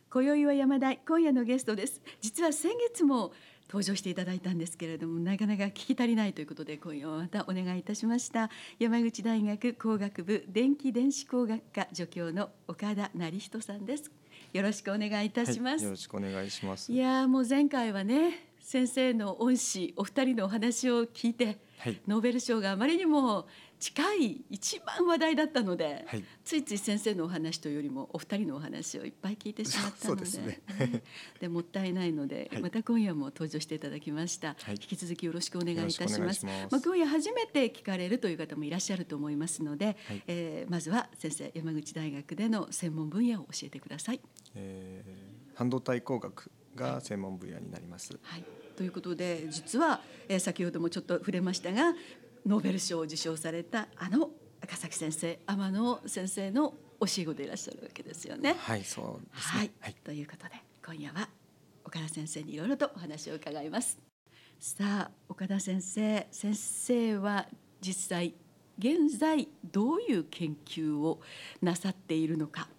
今宵は山田、今夜のゲストです。実は先月も登場していただいたんですけれども、なかなか聞き足りないということで、今夜はまたお願いいたしました。山口大学工学部電気電子工学科助教の岡田成人さんです。よろしくお願いいたします。 よろしくお願いします。 いやもう前回はね、先生の恩師お二人のお話を聞いて、ノーベル賞があまりにも近い一番話題だったので、ついつい先生のお話というよりもお二人のお話をいっぱい聞いてしまったの でもったいないので、また今夜も登場していただきました。引き続きよろしくお願いいたします。今夜初めて聞かれるという方もいらっしゃると思いますので、まずは先生、山口大学での専門分野を教えてください。 半導体工学が専門分野になります。 ということで、実は、先ほどもちょっと触れましたが、ノーベル賞を受賞された赤崎先生、天野先生の教え子でいらっしゃるわけですよね。 はい、そうですね。 ということで今夜は岡田先生にいろいろとお話を伺います。さあ岡田先生、先生は実際現在どういう研究をなさっているのか、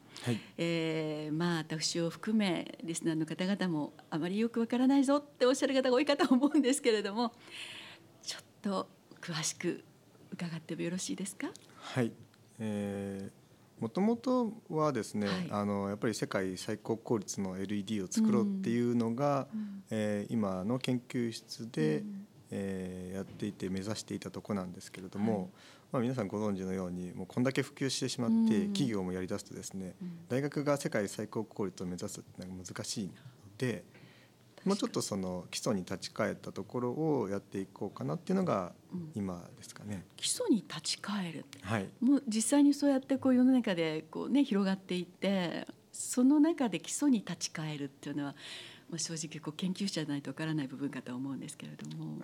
私を含めリスナーの方々もあまりよくわからないぞっておっしゃる方が多いかと思うんですけれども、ちょっと詳しく伺ってもよろしいですか。 はい、もともとはですね、やっぱり世界最高効率の LED を作ろうっていうのが、今の研究室で、やっていて目指していたところなんですけれども、皆さんご存知のようにもうこんだけ普及してしまって企業もやりだすとですね、大学が世界最高効率を目指すってのが難しいので、もうちょっとその基礎に立ち返ったところをやっていこうかなっていうのが今ですかね。 基礎に立ち返る、もう実際にそうやってこう世の中でこう、広がっていって、その中で基礎に立ち返るっていうのは、正直こう研究者じゃないとわからない部分かと思うんですけれども、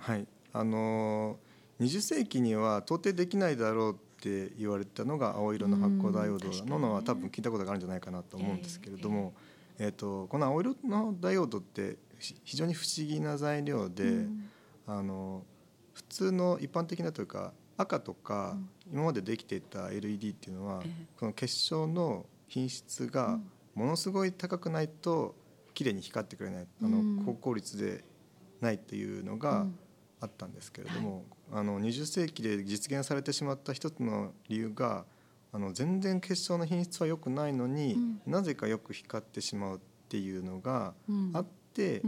20世紀には到底できないだろうって言われたのが青色の発光ダイオードののは多分聞いたことがあるんじゃないかなと思うんですけれども、この青色のダイオードって非常に不思議な材料で、普通の一般的なというか赤とか今までできていた LED っていうのは、この結晶の品質がものすごい高くないときれいに光ってくれない、高効率でないっていうのがあったんですけれども、20世紀で実現されてしまった一つの理由が、全然結晶の品質は良くないのに、なぜかよく光ってしまうっていうのがあって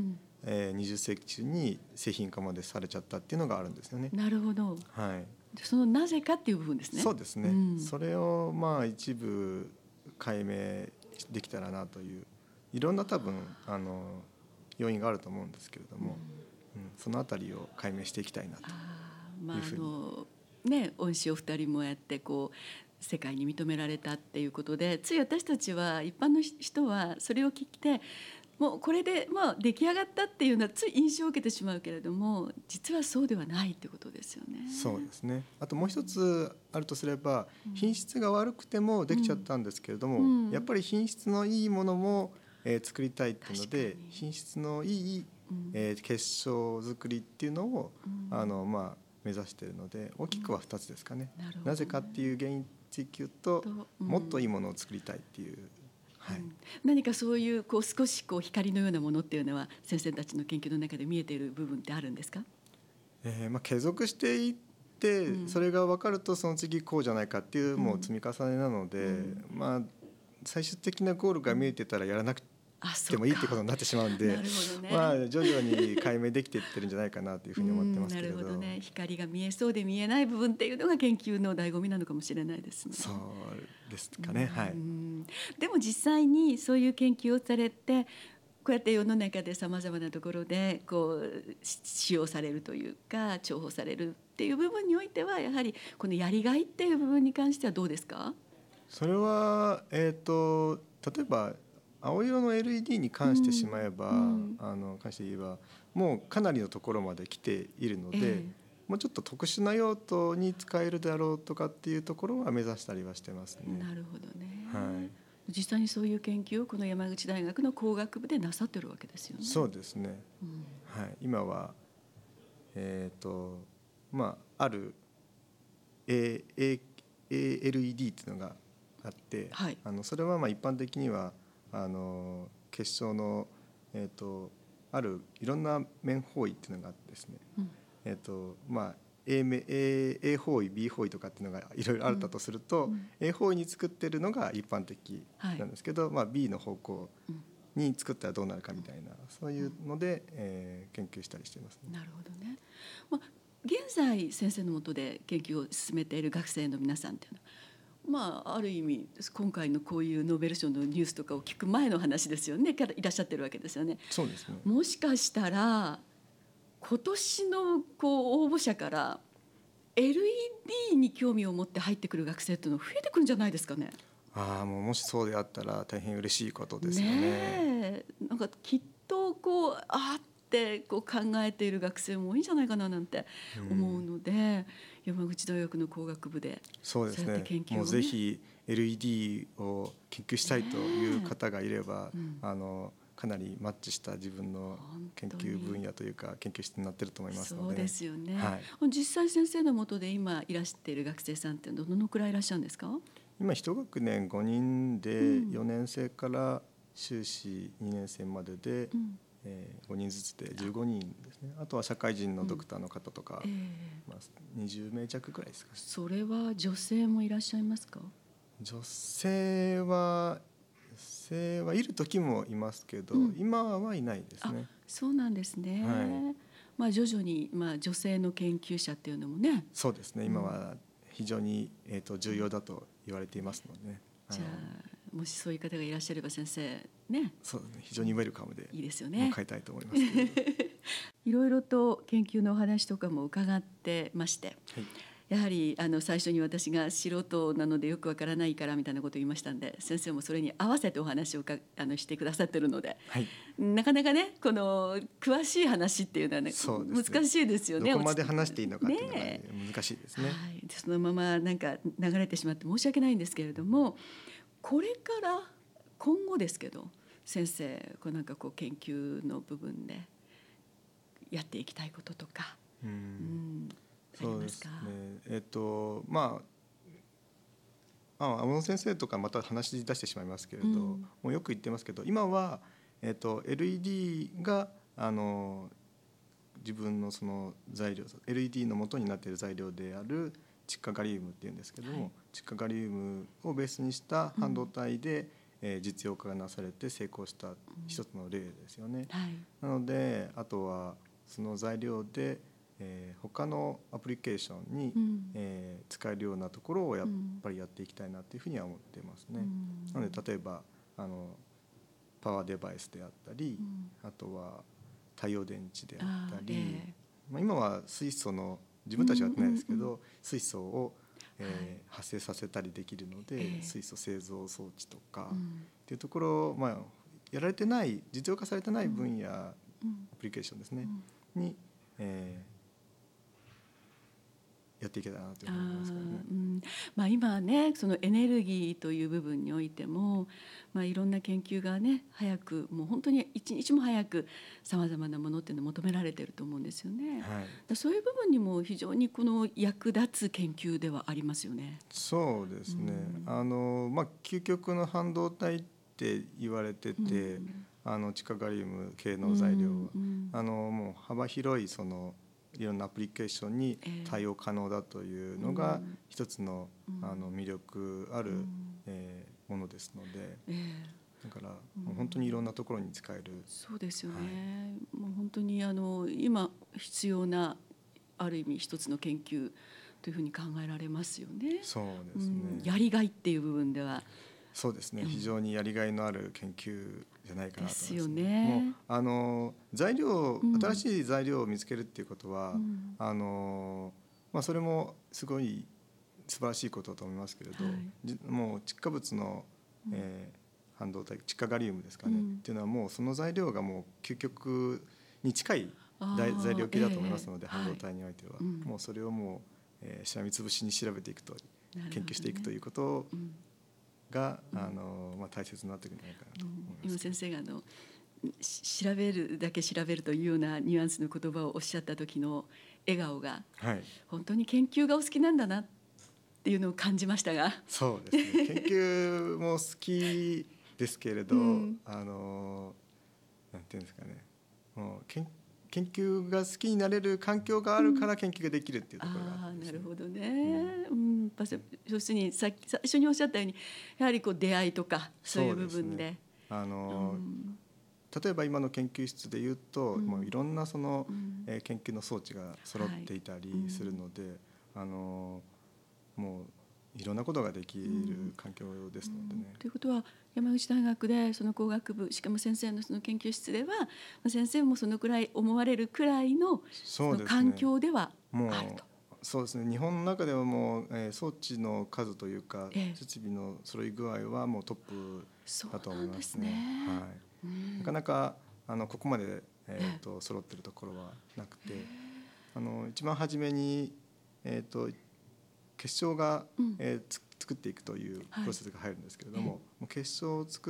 、20世紀中に製品化までされちゃったっていうのがあるんですよね。 なるほど、そのなぜかっていう部分ですね。 そうですね、それを一部解明できたらなという、いろんな多分要因があると思うんですけれども、そのあたりを解明していきたいなというふうに。 恩師お二人もやってこう世界に認められたっていうことで、つい私たちは一般の人はそれを聞いて、もうこれで出来上がったっていうのはつい印象を受けてしまうけれども、実はそうではないってことですよね。 そうですね。あともう一つあるとすれば、品質が悪くてもできちゃったんですけれども、やっぱり品質のいいものも、作りたいっていうので、品質のいい、結晶作りっていうのを、目指しているので、大きくは2つですかね。なぜかっていう原因追求と、もっといいものを作りたいっていう、 何かそういう、少し光のようなものっていうのは先生たちの研究の中で見えている部分ってあるんですか。 継続していって、それが分かるとその次こうじゃないかっていうもう積み重ねなので、最終的なゴールが見えてたらやらなくてもいいってことになってしまうんで、徐々に解明できていってるんじゃないかなというふうに思ってますけれど。 なるほどね。光が見えそうで見えない部分っていうのが研究の醍醐味なのかもしれないですね。 そうですかね。 でも実際にそういう研究をされて、こうやって世の中でさまざまなところで使用されるというか重宝されるっていう部分においては、やはりこのやりがいっていう部分に関してはどうですか。 それは、例えば青色の LED に関してしまえば、関して言えばもうかなりのところまで来ているので、もうちょっと特殊な用途に使えるだろうとかっていうところは目指したりはしてますね。 なるほどね。実際にそういう研究をこの山口大学の工学部でなさってるわけですよね。そうですね。 今は、ある ALED っていうのがあって、それは一般的には結晶の、あるいろんな面方位っていうのがあってですね、A 方位 B 方位とかっていうのがいろいろあったとすると、A 方位に作ってるのが一般的なんですけど、B の方向に作ったらどうなるかみたいな、そういうので、研究したりしていますね。 なるほどね。現在先生の下で研究を進めている学生の皆さんっていうのは、ある意味今回のこういうノーベル賞のニュースとかを聞く前の話ですよね、からいらっしゃってるわけですよね。 そうですね。 もしかしたら今年の応募者から LED に興味を持って入ってくる学生っていうのは増えてくるんじゃないですかね。 もしそうであったら大変嬉しいことですよね。 なんかきっとって考えている学生も多いんじゃないかななんて思うので、山口大学の工学部でそうですね、もうぜひ LED を研究したいという方がいれば、かなりマッチした自分の研究分野というか研究室になってると思いますので。 そうですよね、実際先生の下で今いらしている学生さんってどのくらいいらっしゃるんですか？ 今一学年5人で、4年生から修士2年生までで、5人ずつで15人ですね。あとは社会人のドクターの方とか、20名弱くらいですかね。 それは女性もいらっしゃいますか？ 女性はいる時もいますけど、今はいないですね。 そうなんですね、徐々に、女性の研究者っていうのもね。 そうですね、今は非常に、重要だと言われていますのでね。 じゃあもしそういう方がいらっしゃれば先生ね、 そうですね、非常にウェルカムでいいですよね。 迎えたいと思いますけどいろいろと研究のお話とかも伺ってまして、やはり最初に私が素人なのでよくわからないからみたいなことを言いましたんで、先生もそれに合わせてお話をしてくださってるので、なかなかねこの詳しい話っていうのはね、難しいですよね。 どこまで話していいのかっていうのが、難しいですね。 そのままなんか流れてしまって申し訳ないんですけれども、これから今後ですけど先生なんか研究の部分でやっていきたいこととか、 そうですね。天野先生とかまた話し出してしまいますけれど、もうよく言ってますけど、今は、LED が自分のその材料 LED の元になっている材料である窒化ガリウムっていうんですけども、窒化ガリウムをベースにした半導体で、実用化がなされて成功した一つの例ですよね。なのであとはその材料で他のアプリケーションに、使えるようなところをやっぱりやっていきたいなというふうには思っていますね。なので例えばパワーデバイスであったり、あとは太陽電池であったり、今は水素の自分たちはやってないですけど、水素を、発生させたりできるので、水素製造装置とか、っていうところ、やられてない実用化されてない分野、アプリケーションですね、にやっていけたらなと思いますけどね。 今ねそのエネルギーという部分においても、いろんな研究がね早くもう本当に一日も早くさまざまなものっていうのを求められていると思うんですよね。そういう部分にも非常に役立つ研究ではありますよね。 そうですね、究極の半導体って言われてて、窒化ガリウム系の材料は、もう幅広いいろんなアプリケーションに対応可能だというのが一つの、魅力ある、ものですので、だからもう本当にいろんなところに使える。 そうですよね、もう本当に今必要なある意味一つの研究というふうに考えられますよね。 そうですね、 やりがいっていう部分ではそうですね、非常にやりがいのある研究じゃないかなと思います。 ですよね。 もう新しい材料を見つけるっていうことは、それもすごい素晴らしいことだと思いますけれど、もう窒化物の、半導体窒化ガリウムですかね、っていうのはもうその材料がもう究極に近い材料系だと思いますので、半導体においては、もうそれをもう、しらみつぶしに調べていくと、研究していくということが、大切になってくるんじゃないかなと思います。 今先生が調べるだけ調べるというようなニュアンスの言葉をおっしゃった時の笑顔が、本当に研究がお好きなんだなっていうのを感じましたが。 そうですね、研究も好きですけれど、なんていうんですかね、もう研究が好きになれる環境があるから研究ができるっていうところがあってですね。 なるほどね。要するに最初におっしゃったようにやはりこう出会いとかそういう部分で。 例えば今の研究室でいうと、もういろんなその、研究の装置が揃っていたりするので、もういろんなことができる環境ですのでね。 ということは山口大学でその工学部、しかも先生のその研究室では先生もそのくらい思われるくらいのその環境ではあると。 そうですね、日本の中ではもう、装置の数というか、設備の揃い具合はもうトップだと思いますね。なかなかここまで、揃ってるところはなくて、一番初めに、結晶が、作っていくというプロセスが入るんですけれども、もう結晶を作って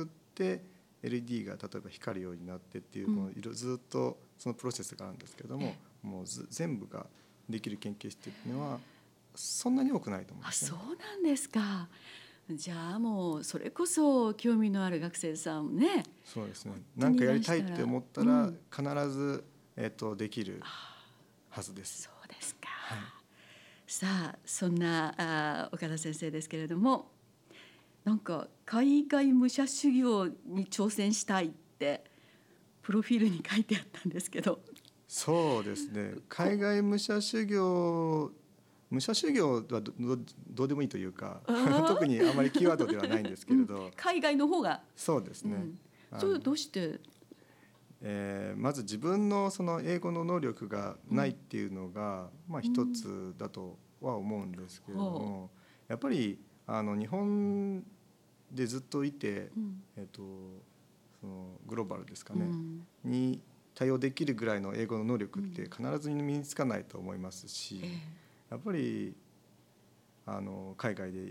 LED が例えば光るようになってっていう、このずっとそのプロセスがあるんですけれども、もう全部ができる研究室っていうのはそんなに多くないと思いますね。 そうなんですか。じゃあもうそれこそ興味のある学生さんね。 そうですね。何かやりたいって思ったら必ず、できるはずです。 そうですか。さあそんな岡田先生ですけれども、なんか海外武者修行に挑戦したいってプロフィールに書いてあったんですけど。 そうですね、海外武者修行はどうでもいいというか特にあまりキーワードではないんですけれど、 海外の方が。 そうですね、 それどうして？ まず自分のその英語の能力がないっていうのが、一つだとは思うんですけれども、やっぱり日本でずっといて、そのグローバルですかね、に対応できるぐらいの英語の能力って必ず身につかないと思いますし、やっぱり海外で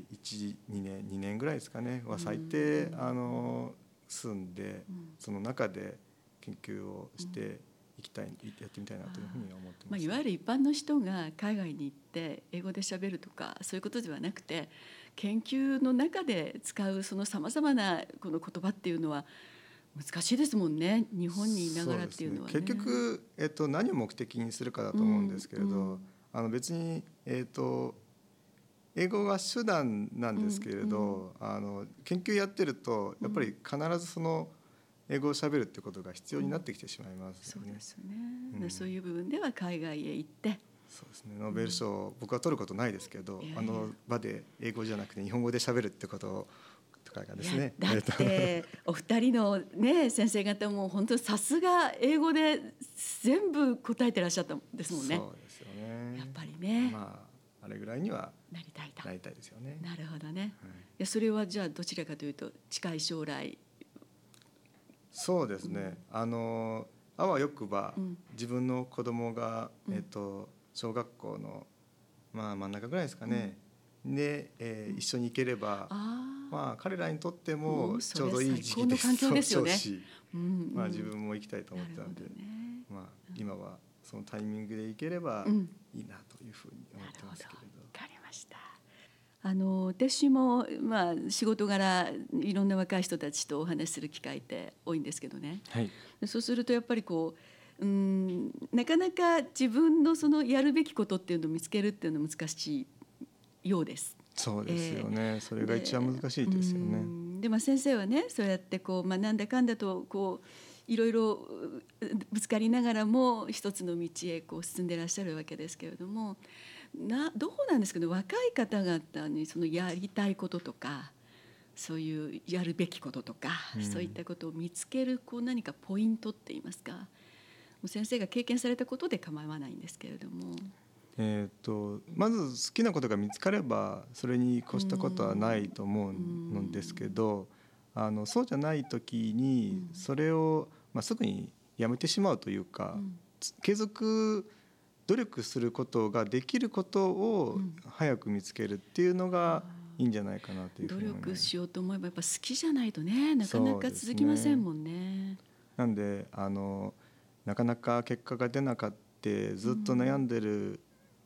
1、2年ぐらいですかねは最低住んで、その中で研究をしていきたい、やってみたいなというふうに思ってます。 いわゆる一般の人が海外に行って英語で喋るとかそういうことではなくて、研究の中で使うそのさまざまなこの言葉っていうのは難しいですもんね、日本にいながらっていうのはね。 結局、何を目的にするかだと思うんですけれど、別に、英語が手段なんですけれど、研究やってるとやっぱり必ずその英語を喋るってことが必要になってきてしまいますよね。 そうですよね、そういう部分では海外へ行って。 そうですね、ノーベル賞を僕は取ることないですけど、場で英語じゃなくて日本語で喋るってこととかがですね。 だってお二人のね先生方も本当にさすが英語で全部答えてらっしゃったんですもんね。 そうですよね。 やっぱりね。 あれぐらいにはなりたいですよね。 なるほどね。いやそれはじゃあどちらかというと近い将来。 そうですね。あわよくば、自分の子供が小学校の真ん中ぐらいですかね。で、一緒に行ければ、彼らにとってもちょうどいい時期ですし、自分も行きたいと思ってたので、今はそのタイミングで行ければいいなというふうに思ってますけれど。 わかりました。私も仕事柄いろんな若い人たちとお話しする機会って多いんですけどね、そうするとやっぱりなかなか自分のそのやるべきことっていうのを見つけるっていうのは難しいようです。 そうですよね、それが一番難しいですよね。 で先生はねそうやってなんだかんだといろいろぶつかりながらも一つの道へ進んでいらっしゃるわけですけれども、どうなんですけど若い方々にそのやりたいこととかそういうやるべきこととか、そういったことを見つける何かポイントって言いますか、もう先生が経験されたことで構わないんですけれども。 まず好きなことが見つかればそれに越したことはないと思うんですけど、そうじゃない時にそれをすぐにやめてしまうというか、継続努力することができることを早く見つけるっていうのがいいんじゃないかなというふうに思います。 努力しようと思えばやっぱ好きじゃないとねなかなか続きませんもんね。 なんでなかなか結果が出なかったずっと悩んでる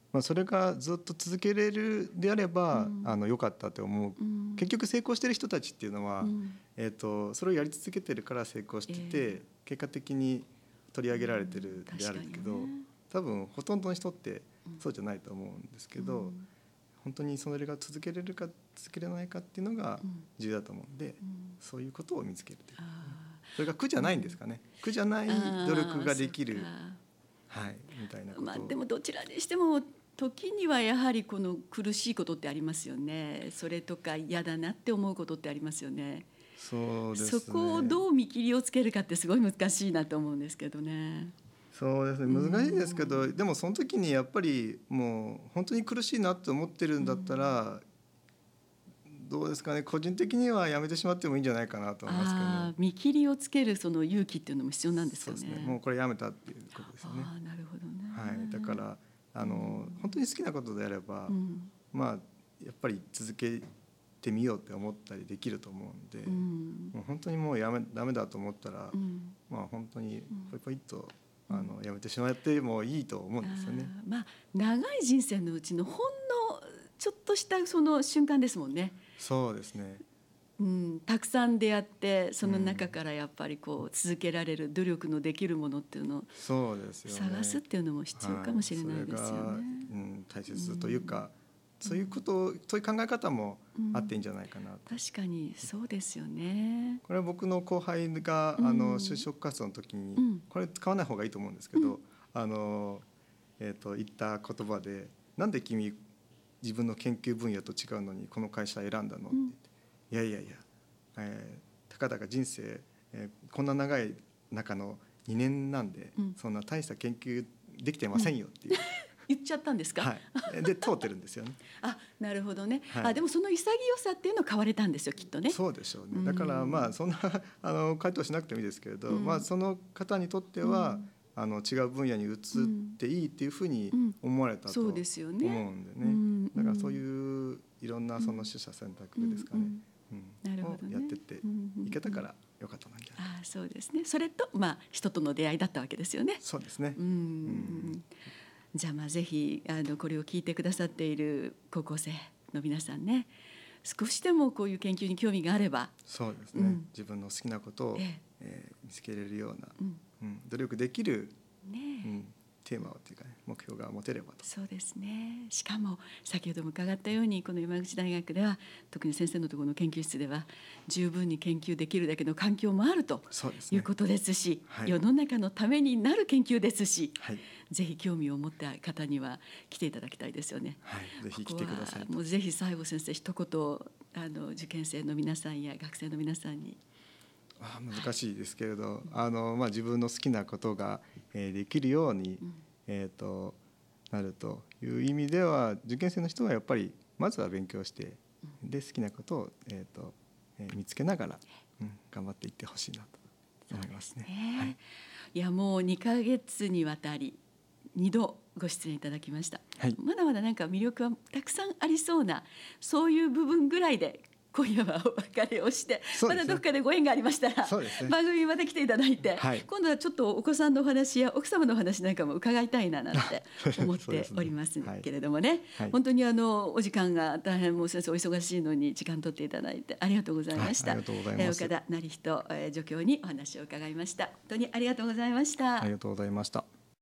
それがずっと続けれるであれば、良かったと思う、結局成功してる人たちっていうのは、それをやり続けてるから成功してて、結果的に取り上げられてるであるけど、多分ほとんどの人ってそうじゃないと思うんですけど、本当にそれが続けれるか続けれないかっていうのが重要だと思うんで、そういうことを見つけるという、それが苦じゃないんですかね、苦じゃない努力ができる、みたいなこと。 でもどちらにしても時にはやはりこの苦しいことってありますよね。それとか嫌だなって思うことってありますよね。 そうですね。 そこをどう見切りをつけるかってすごい難しいなと思うんですけどね。 そうですね、難しいですけど、でもその時にやっぱりもう本当に苦しいなって思ってるんだったら、どうですかね、個人的にはやめてしまってもいいんじゃないかなと思いますけどね。 見切りをつけるその勇気っていうのも必要なんですよね。 そうですね、もうこれやめたっていうことですよね。 なるほどね。 だから本当に好きなことであれば、やっぱり続けてみようって思ったりできると思うんで、もう本当にもうダメだと思ったら、本当にポイポイっとやめてしまってもいいと思うんですよね。 長い人生のうちのほんのちょっとしたその瞬間ですもんね。 そうですね、 たくさん出会ってその中からやっぱりこう続けられる努力のできるものっていうのを探すっていうのも必要かもしれないですよね。 それが、大切というか、そういうことそういう考え方もあっていいんじゃないかなと。 確かにそうですよね。 これは僕の後輩が就職活動の時に、これ使わない方がいいと思うんですけど、言った言葉で、なんで君自分の研究分野と違うのにこの会社選んだのって言って、いや、たかだか人生、こんな長い中の2年なんで、そんな大した研究できてませんよっていう、 言っちゃったんですか。 で通ってるんですよね。 なるほどね。でもその潔さっていうのを買われたんですよ、きっとね。 そうでしょうね。だからそんな回答しなくてもいいですけれど、その方にとっては、違う分野に移っていいっていうふうに思われたと思うんでね。だからそういういろんなその取捨選択ですかね、をやってっていけたからよかったなみたいな。 そうですね。それと人との出会いだったわけですよね。 そうですね。 じゃあぜひこれを聞いてくださっている高校生の皆さんね、少しでもこういう研究に興味があれば、 そうですね、自分の好きなことを、見つけれるような、努力できる、テーマというか、目標が持てればと。 そうですね。しかも先ほども伺ったように、この山口大学では特に先生のところの研究室では十分に研究できるだけの環境もあるということですし、世の中のためになる研究ですし、ぜひ興味を持った方には来ていただきたいですよね。 ぜひ来てください。 もうぜひ西郷先生一言受験生の皆さんや学生の皆さんに。 難しいですけれど、自分の好きなことが、できるように、なるという意味では、受験生の人はやっぱりまずは勉強して、で好きなことを、見つけながら、頑張っていってほしいなと思いますね。 いや、もう2ヶ月にわたり2度ご出演いただきました。まだまだなんか魅力はたくさんありそうな、そういう部分ぐらいで今夜はお別れをして、まだどこかでご縁がありましたら、番組にまた来ていただいて、今度はちょっとお子さんのお話や奥様のお話なんかも伺いたいななんて思っておりますけれどもね、本当にお時間が大変、もう先生お忙しいのに時間取っていただいてありがとうございました。岡田成人助教にお話を伺いました。本当にありがとうございました。 ありがとうございました。